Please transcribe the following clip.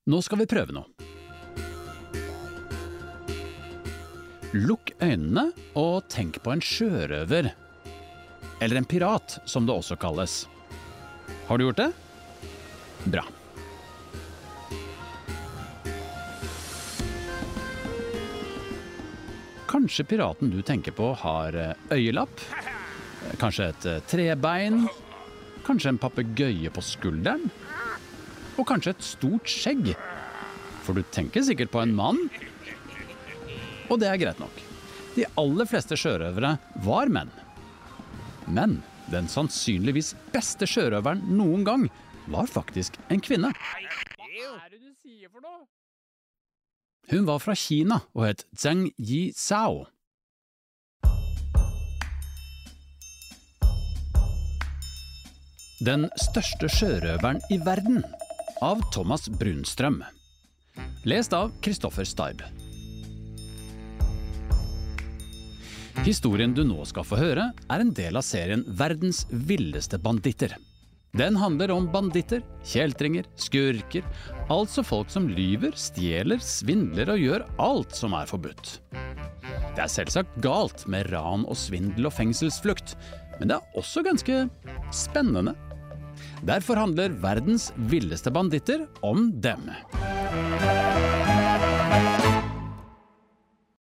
Nå skal vi prøve noe. Lukk øynene og tenk på en sjørøver. Eller en pirat, som det også kalles. Har du gjort det? Bra. Kanskje piraten du tenker på har øyelapp, kanskje et trebein, kanskje en papegøye på skulderen, og kanskje et stort skjegg. For du tenker sikkert på en mann, og det er greit nok. De aller fleste sjørøvere var menn. Men den sannsynligvis beste sjørøveren noen gang var faktisk en kvinne. Hva er det du sier for noe? Hun var fra Kina og het Zheng Yizhao. Den største sjørøveren i verden, av Thomas Brunstrøm. Lest av Kristoffer Staib. Historien du nå skal få høre er en del av serien Verdens villeste banditter. Den handler om banditter, kjeltringer, skurker, altså folk som lyver, stjeler, svindler og gjør alt som er forbudt. Det er selvsagt galt med ran og svindel og fengselsflukt, men det er også ganske spennende. Derfor handler Verdens villeste banditter om dem.